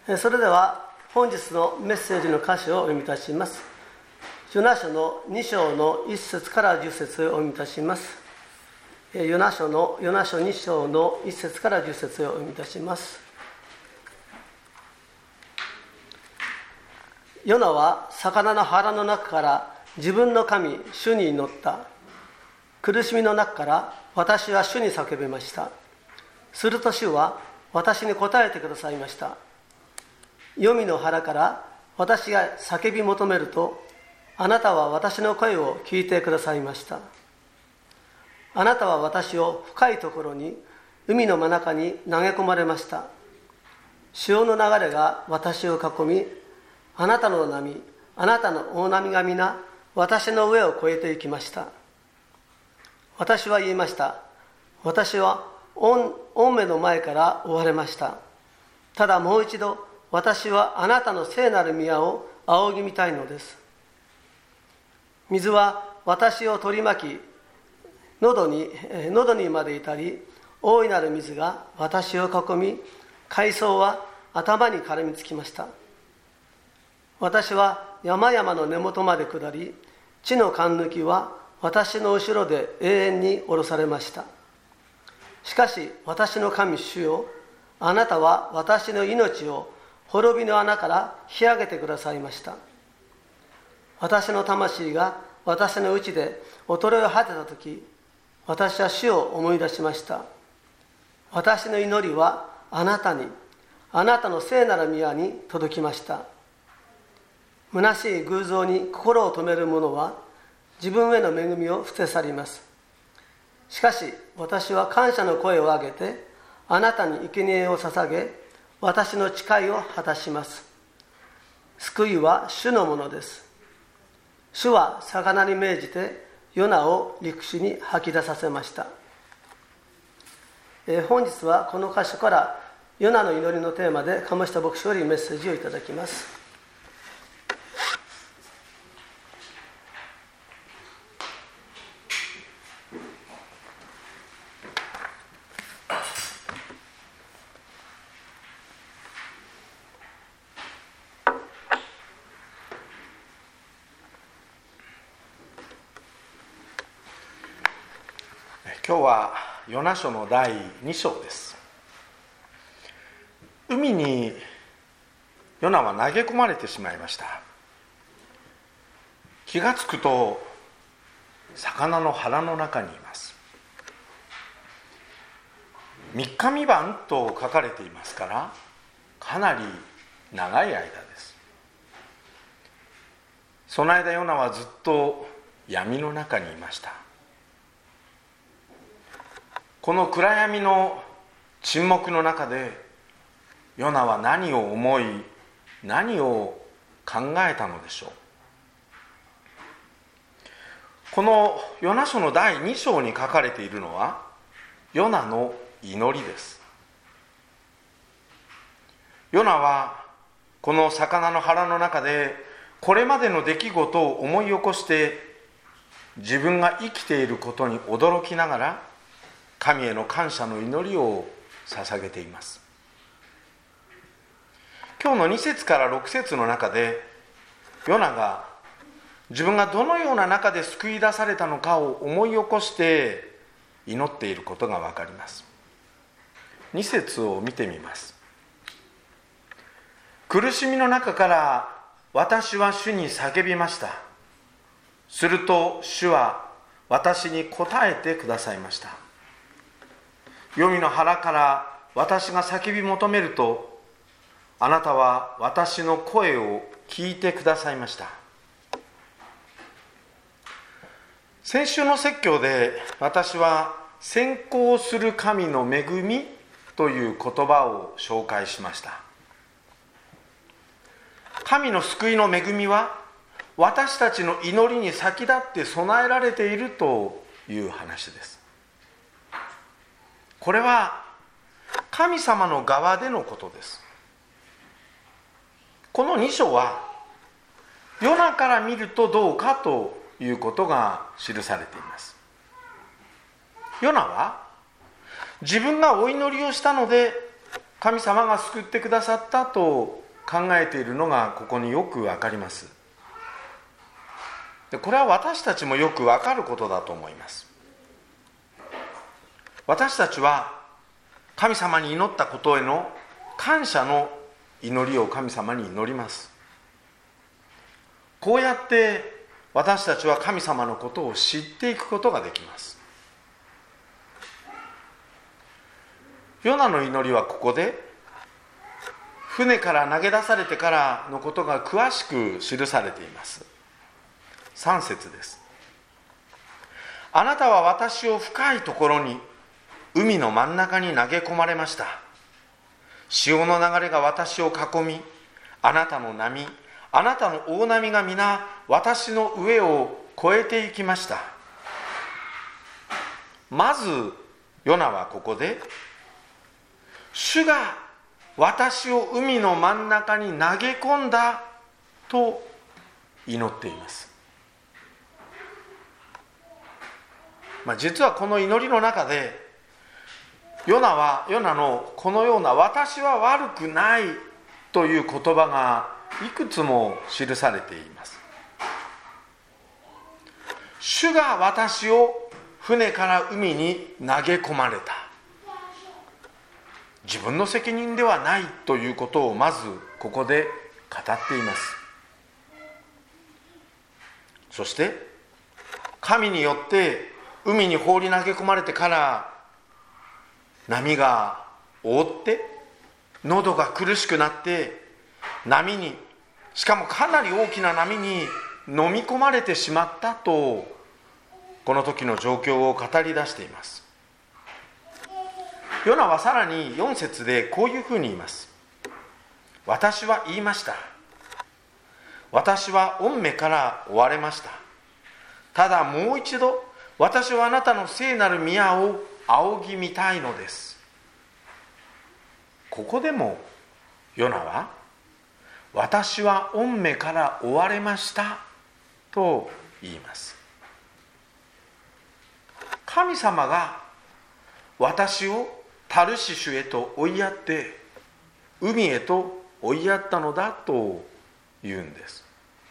それでは本日のメッセージの箇所をお読みいたします。ヨナ書の2章の1節から10節をお読みいたします。ヨナ書2章の1節から10節をお読みいたします。ヨナは魚の腹の中から自分の神主に祈った。苦しみの中から私は主に叫びました。すると主は私に答えてくださいました。黄泉の腹から私が叫び求めると、あなたは私の声を聞いてくださいました。あなたは私を深いところに、海の真中に投げ込まれました。潮の流れが私を囲み、あなたの波、あなたの大波が皆私の上を越えていきました。私は言いました。私は御目の前から追われました。ただもう一度、私はあなたの聖なる宮を仰ぎ見たいのです。水は私を取り巻き、喉にまで至り、大いなる水が私を囲み、海藻は頭に絡みつきました。私は山々の根元まで下り、地のかんぬきは私の後ろで永遠に下ろされました。しかし私の神主よ、あなたは私の命を滅びの穴から引き上げてくださいました。私の魂が私の内で衰えを果てたとき、私は主を思い出しました。私の祈りはあなたに、あなたの聖なる宮に届きました。虚しい偶像に心を止める者は自分への恵みを捨て去ります。しかし私は感謝の声を上げてあなたに生贄を捧げ、私の誓いを果たします。救いは主のものです。主は魚に命じてヨナを陸地に吐き出させました。本日はこの箇所からヨナの祈りのテーマで鴨下牧師よりメッセージをいただきます。 今日はヨナ書の第2章です。海にヨナは投げ込まれてしまいました。気がつくと魚の腹の中にいます。3日3晩と書かれていますから、かなり長い間です。その間ヨナはずっと闇の中にいました。この暗闇の沈黙の中でヨナは何を思い、何を考えたのでしょう。このヨナ書の第2章に書かれているのはヨナの祈りです。ヨナはこの魚の腹の中でこれまでの出来事を思い起こして自分が生きていることに驚きながら神への感謝の祈りを捧げています。今日の2節から6節の中でヨナが自分がどのような中で救い出されたのかを思い起こして祈っていることが分かります。2節を見てみます。苦しみの中から私は主に叫びました。すると主は私に答えてくださいました。黄泉の腹から私が叫び求めると、あなたは私の声を聞いてくださいました。先週の説教で私は先行する神の恵みという言葉を紹介しました。神の救いの恵みは私たちの祈りに先立って備えられているという話です。これは神様の側でのことです。この2章はヨナから見るとどうかということが記されています。ヨナは自分がお祈りをしたので神様が救ってくださったと考えているのがここによくわかります。でこれは私たちもよくわかることだと思います。私たちは神様に祈ったことへの感謝の祈りを神様に祈ります。こうやって私たちは神様のことを知っていくことができます。ヨナの祈りはここで船から投げ出されてからのことが詳しく記されています。3節です。あなたは私を深いところに海の真ん中に投げ込まれました。潮の流れが私を囲み、あなたの波、あなたの大波が皆私の上を越えていきました。まずヨナはここで主が私を海の真ん中に投げ込んだと祈っています。実はこの祈りの中でヨナのこのような私は悪くないという言葉がいくつも記されています。主が私を船から海に投げ込まれた。自分の責任ではないということをまずここで語っています。そして神によって海に放り投げ込まれてから波が覆って喉が苦しくなって波に、しかもかなり大きな波に飲み込まれてしまったとこの時の状況を語り出しています。ヨナはさらに4節でこういうふうに言います。私は言いました。私は御目から追われました。ただもう一度私はあなたの聖なる宮を仰ぎ見たいのです。ここでもヨナは私は御目から追われましたと言います。神様が私をタルシシュへと追いやって海へと追いやったのだと言うんです。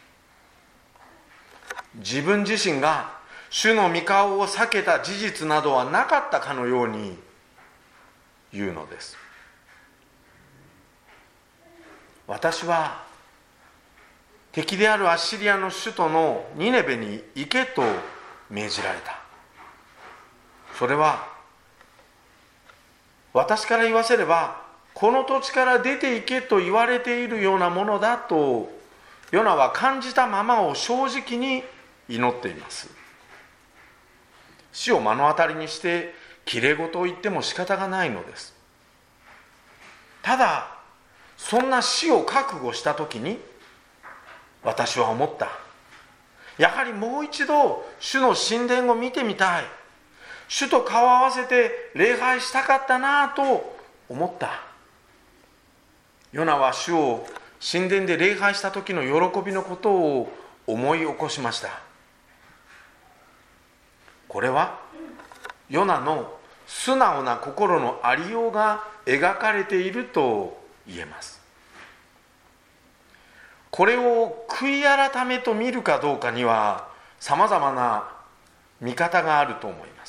自分自身が主の御顔を避けた事実などはなかったかのように言うのです。私は敵であるアッシリアの首都のニネベに行けと命じられた。それは私から言わせればこの土地から出て行けと言われているようなものだとヨナは感じたままを正直に祈っています。死を目の当たりにしてきれい事を言っても仕方がないのです。ただそんな死を覚悟した時に私は思った。やはりもう一度主の神殿を見てみたい。主と顔を合わせて礼拝したかったなと思った。ヨナは主を神殿で礼拝した時の喜びのことを思い起こしました。これはヨナの素直な心のありようが描かれていると言えます。これを悔い改めと見るかどうかにはさまざまな見方があると思います。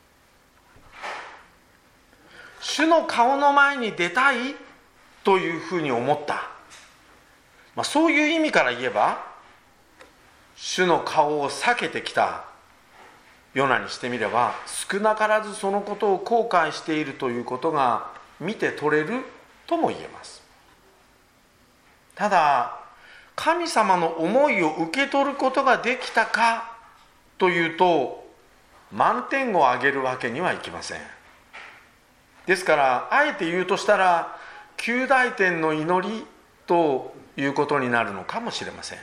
主の顔の前に出たいというふうに思った、そういう意味から言えば主の顔を避けてきたヨナにしてみれば少なからずそのことを後悔しているということが見て取れるとも言えます。ただ神様の思いを受け取ることができたかというと満点をあげるわけにはいきません。ですからあえて言うとしたら及第点の祈りということになるのかもしれません。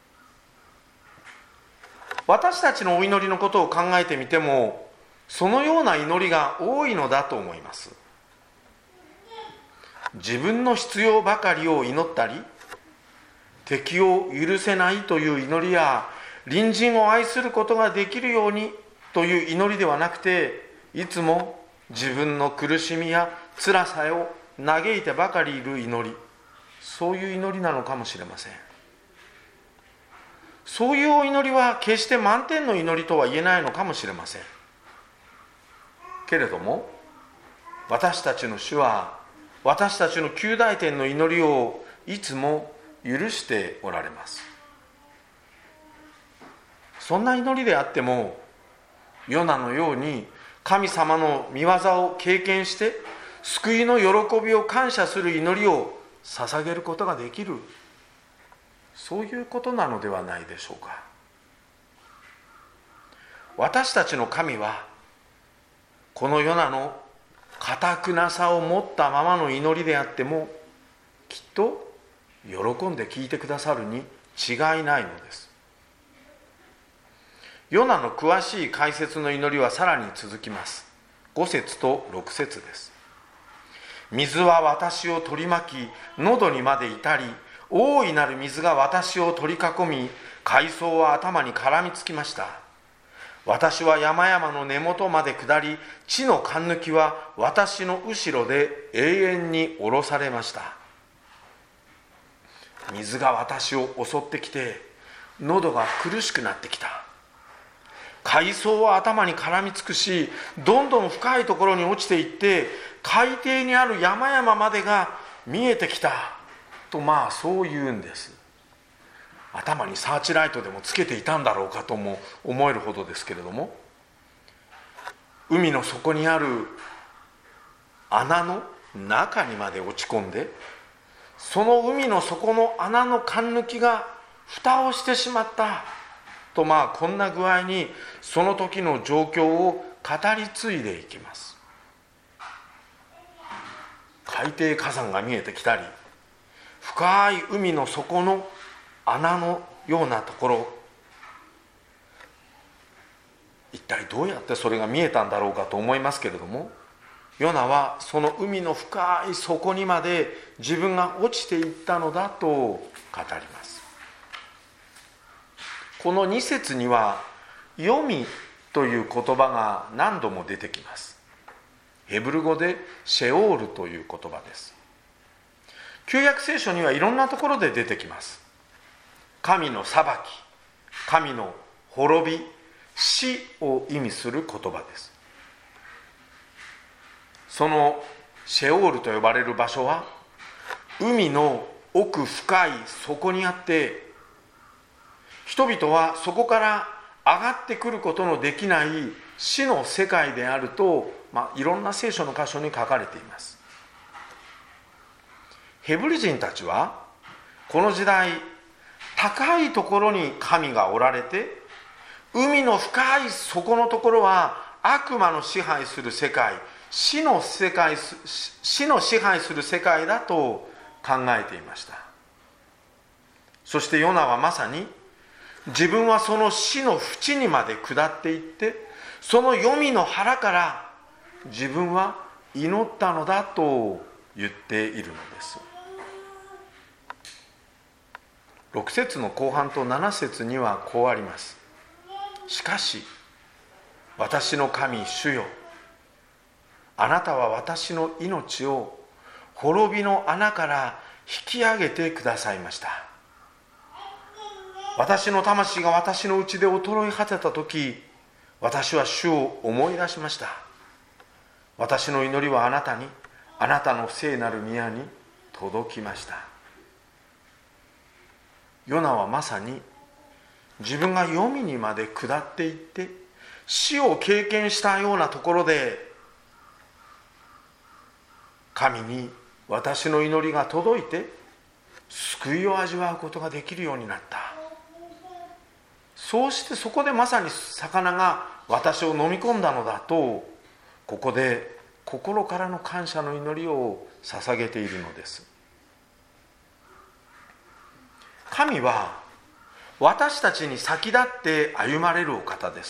私たちのお祈りのことを考えてみてもそのような祈りが多いのだと思います。自分の必要ばかりを祈ったり敵を許せないという祈りや隣人を愛することができるようにという祈りではなくていつも自分の苦しみや辛さを嘆いてばかりいる祈り、そういう祈りなのかもしれません。そういうお祈りは決して満点の祈りとは言えないのかもしれません。けれども、私たちの主は私たちの及第点の祈りをいつも許しておられます。そんな祈りであっても、ヨナのように神様の御業を経験して救いの喜びを感謝する祈りを捧げることができる、そういうことなのではないでしょうか。私たちの神はこのヨナの堅くなさを持ったままの祈りであっても、きっと喜んで聞いてくださるに違いないのです。ヨナの詳しい解説の祈りはさらに続きます。5節と6節です。水は私を取り巻き、喉にまで至り、大いなる水が私を取り囲み、海藻は頭に絡みつきました。私は山々の根元まで下り、地のかんぬきは私の後ろで永遠に下ろされました。水が私を襲ってきて、喉が苦しくなってきた。海藻は頭に絡みつくし、どんどん深いところに落ちていって、海底にある山々までが見えてきたと、そう言うんです。頭にサーチライトでもつけていたんだろうかとも思えるほどですけれども、海の底にある穴の中にまで落ち込んで、その海の底の穴のかんぬきが蓋をしてしまったと、こんな具合にその時の状況を語り継いでいきます。海底火山が見えてきたり、深い海の底の穴のようなところ、一体どうやってそれが見えたんだろうかと思いますけれども、ヨナはその海の深い底にまで自分が落ちていったのだと語ります。この2節には読みという言葉が何度も出てきます。ヘブル語でシェオールという言葉です。旧約聖書にはいろんなところで出てきます。神の裁き、神の滅び、死を意味する言葉です。そのシェオールと呼ばれる場所は海の奥深い底にあって、人々はそこから上がってくることのできない死の世界であると、いろんな聖書の箇所に書かれています。ヘブル人たちはこの時代、高いところに神がおられて、海の深い底のところは悪魔の支配する世界、死の支配する世界だと考えていました。そしてヨナはまさに自分はその死の淵にまで下っていって、その黄泉の腹から自分は祈ったのだと言っているのです。6節の後半と7節にはこうあります。しかし私の神主よ、あなたは私の命を滅びの穴から引き上げてくださいました。私の魂が私のうちで衰え果てた時、私は主を思い出しました。私の祈りはあなたに、あなたの聖なる宮に届きました。ヨナはまさに自分が黄泉にまで下っていって死を経験したようなところで、神に私の祈りが届いて救いを味わうことができるようになった。そうしてそこでまさに魚が私を飲み込んだのだと、ここで心からの感謝の祈りを捧げているのです。神は私たちに先立って歩まれるお方です。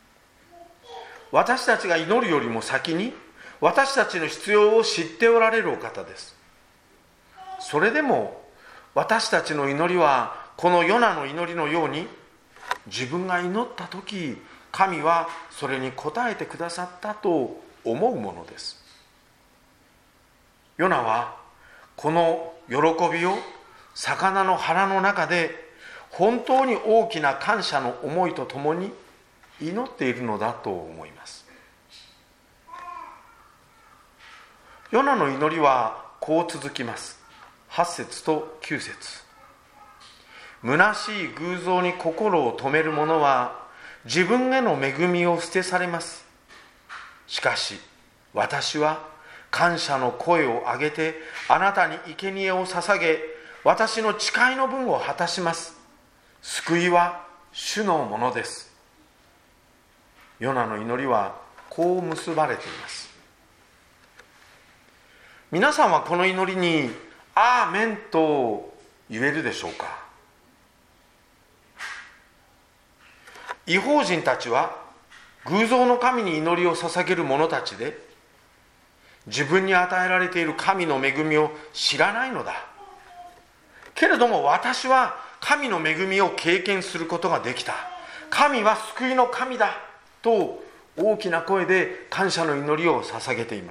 私たちが祈るよりも先に私たちの必要を知っておられるお方です。それでも私たちの祈りはこのヨナの祈りのように、自分が祈った時神はそれに応えてくださったと思うものです。 ヨナはこの喜びを魚の腹の中で本当に大きな感謝の思いとともに祈っているのだと思います。ヨナの祈りはこう続きます。8節と9節。虚しい偶像に心を留める者は自分への恵みを捨てされます。しかし私は感謝の声を上げてあなたに生贄を捧げ、私の誓いの分を果たします。救いは主のものです。ヨナの祈りはこう結ばれています。皆さんはこの祈りにアーメンと言えるでしょうか。異邦人たちは偶像の神に祈りを捧げる者たちで、自分に与えられている神の恵みを知らないのだ。けれども私は神の恵みを経験することができた。神は救いの神だと大きな声で感謝の祈りを捧げています。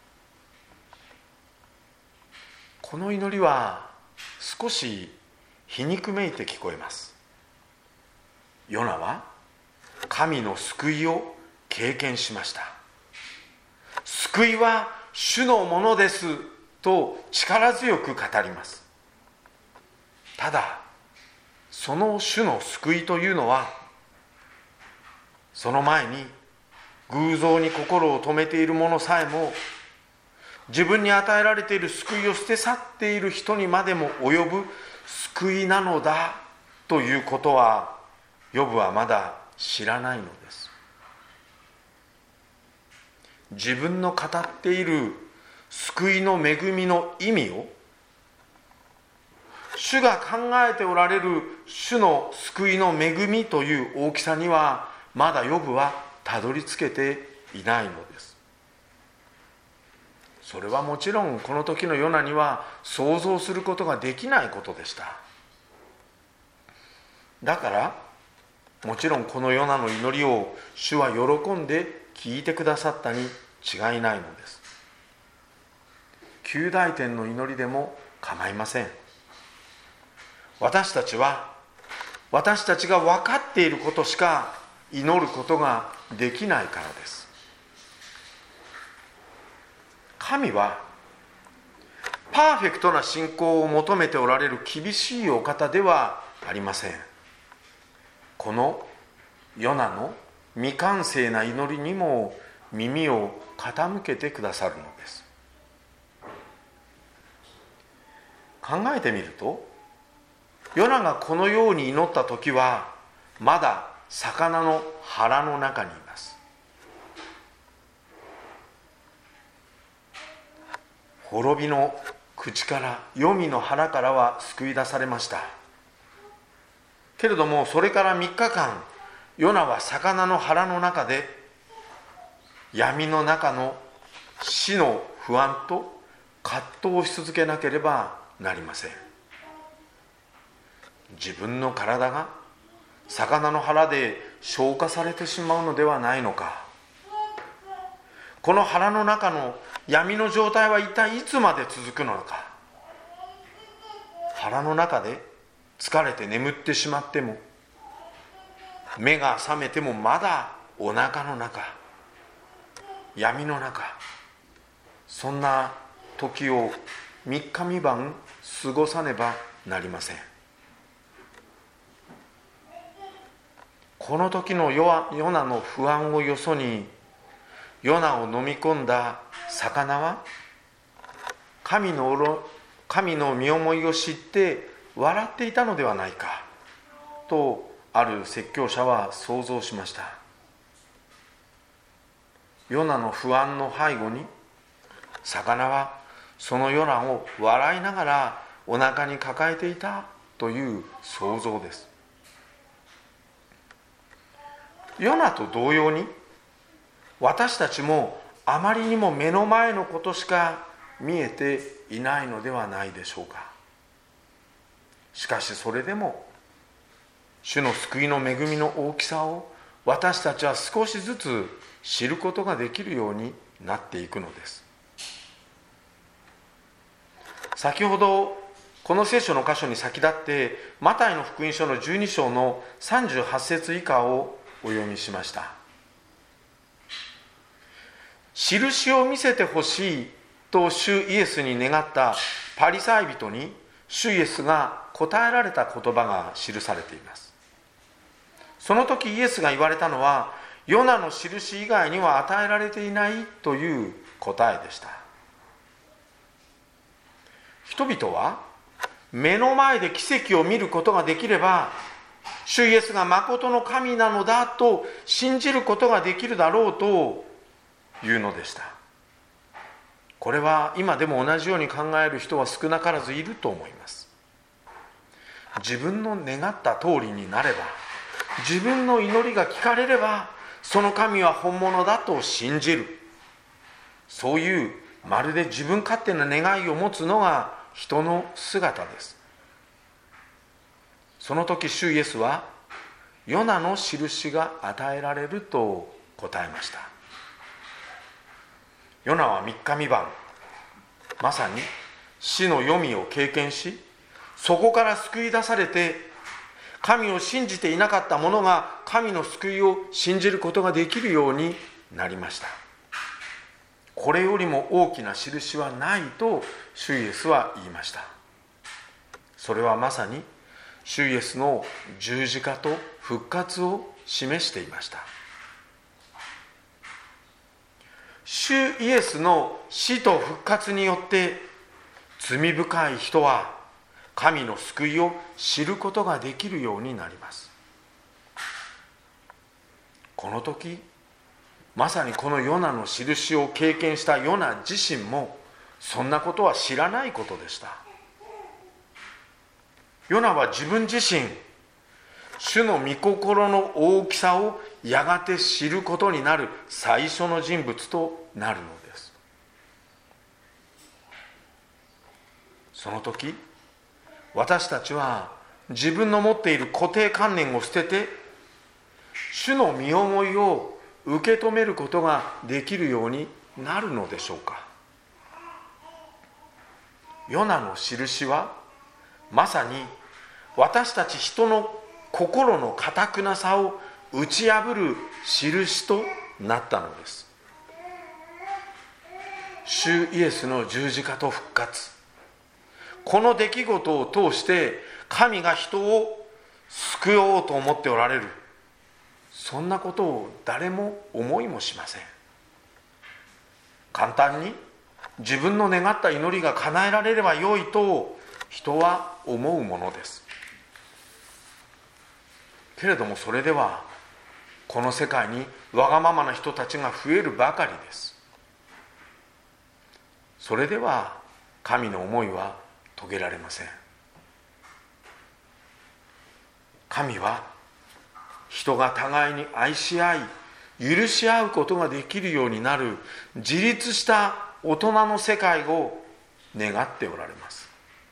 この祈りは少し皮肉めいて聞こえます。ヨナは神の救いを経験しました。救いは主のものですと力強く語ります。ただその主の救いというのは、その前に偶像に心を留めている者さえも、自分に与えられている救いを捨て去っている人にまでも及ぶ救いなのだということは、ヨブはまだ知らないのです。自分の語っている救いの恵みの意味を、主が考えておられる主の救いの恵みという大きさには、まだヨブはたどり着けていないのです。それはもちろんこの時のヨナには想像することができないことでした。だからもちろんこのヨナの祈りを主は喜んで聞いてくださったに違いないのです。及第点の祈りでも構いません。私たちは私たちが分かっていることしか祈ることができないからです。神はパーフェクトな信仰を求めておられる厳しいお方ではありません。このヨナの未完成な祈りにも耳を傾けてくださるのです。考えてみると、ヨナがこのように祈った時はまだ魚の腹の中にいます。滅びの口から、黄泉の腹からは救い出されました。けれどもそれから3日間、ヨナは魚の腹の中で闇の中の死の不安と葛藤をし続けなければなりません。自分の体が魚の腹で消化されてしまうのではないのか。この腹の中の闇の状態は一体いつまで続くのか。腹の中で疲れて眠ってしまっても、目が覚めてもまだお腹の中、闇の中、そんな時を3日3晩過ごさねばなりません。この時のヨナの不安をよそに、ヨナを飲み込んだ魚は神の身思いを知って笑っていたのではないかと、ある説教者は想像しました。ヨナの不安の背後に、魚はそのヨナを笑いながらお腹に抱えていたという想像です。ヨナと同様に、私たちもあまりにも目の前のことしか見えていないのではないでしょうか。しかしそれでも主の救いの恵みの大きさを私たちは少しずつ知ることができるようになっていくのです。 先ほどこの聖書の箇所に先立ってマタイの福音書の12章の38節以下をお読みしました。印を見せてほしいと主イエスに願ったパリサイ人に主イエスが答えられた言葉が記されています。その時イエスが言われたのは、ヨナの印以外には与えられていないという答えでした。人々は目の前で奇跡を見ることができれば、主イエスが誠の神なのだと信じることができるだろうというのでした。これは今でも同じように考える人は少なからずいると思います。自分の願った通りになれば、自分の祈りが聞かれれば、その神は本物だと信じる。そういうまるで自分勝手な願いを持つのが人の姿です。その時主イエスは、ヨナの印が与えられると答えました。ヨナは3日3晩、まさに死の黄泉を経験し、そこから救い出されて、神を信じていなかった者が神の救いを信じることができるようになりました。これよりも大きな印はないと主イエスは言いました。それはまさに主イエスの十字架と復活を示していました。主イエスの死と復活によって罪深い人は神の救いを知ることができるようになります。この時、まさにこのヨナの印を経験したヨナ自身もそんなことは知らないことでした。ヨナは自分自身、主の御心の大きさをやがて知ることになる最初の人物となるのです。その時、私たちは自分の持っている固定観念を捨てて、主の身思いを受け止めることができるようになるのでしょうか。ヨナの印はまさに私たち人の心の堅くなさを打ち破る印となったのです。主イエスの十字架と復活、この出来事を通して神が人を救おうと思っておられる、そんなことを誰も思いもしません。簡単に自分の願った祈りが叶えられればよいと人は思うものです。けれどもそれではこの世界にわがままな人たちが増えるばかりです。それでは神の思いは遂げられません。神は人が互いに愛し合い許し合うことができるようになる自立した大人の世界を願っておられます。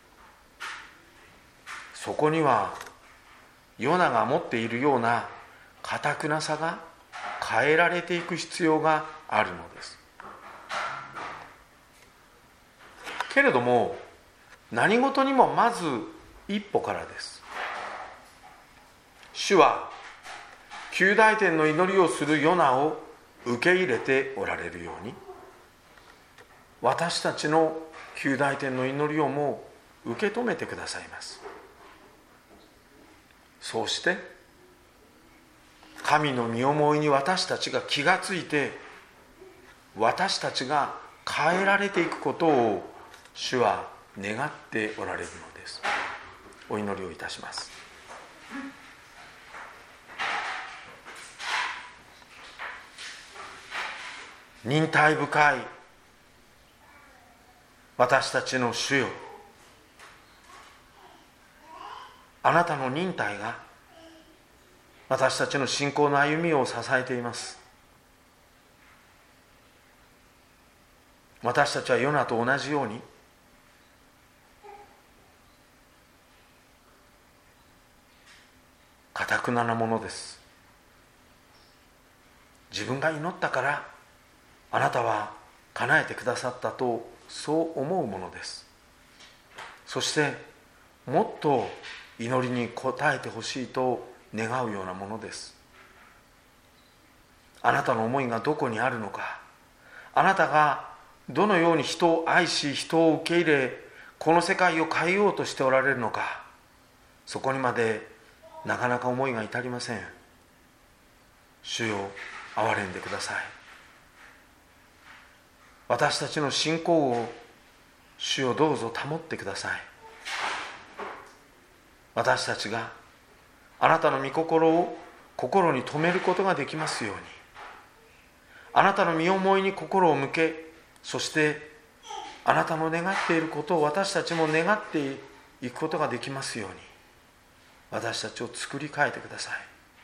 そこにはヨナが持っているような堅くなさが変えられていく必要があるのです。けれども何事にもまず一歩からです。主は及第点の祈りをするヨナを受け入れておられるように、私たちの及第点の祈りをも受け止めてくださいます。そうして神の身思いに私たちが気がついて、私たちが変えられていくことを主は願っておられるのです。お祈りをいたします。忍耐深い私たちの主よ、あなたの忍耐が私たちの信仰の歩みを支えています。私たちはヨナと同じように堅くななものです。自分が祈ったからあなたは叶えてくださったとそう思うものです。 そしてもっと祈りに応えてほしいと願うようなものです。あなたの思いがどこにあるのか、あなたがどのように人を愛し人を受け入れ、この世界を変えようとしておられるのか、そこにまでなかなか思いが至りません。主よ、憐れんでください。私たちの信仰を主よ、どうぞ保ってください。私たちがあなたの御心を心に留めることができますように、あなたの身思いに心を向け、そしてあなたの願っていることを私たちも願っていくことができますように、私たちを作り変えてください。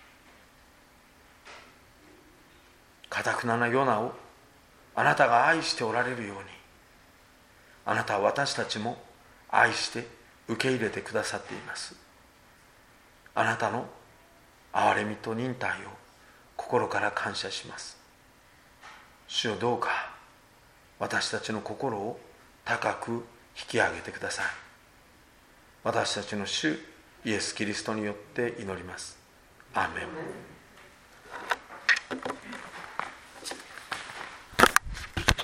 頑ななヨナをあなたが愛しておられるように、あなたは私たちも愛して受け入れてくださっています。あなたの憐れみと忍耐を心から感謝します。主よ、どうか私たちの心を高く引き上げてください。私たちの主イエス・キリストによって祈ります。アーメン。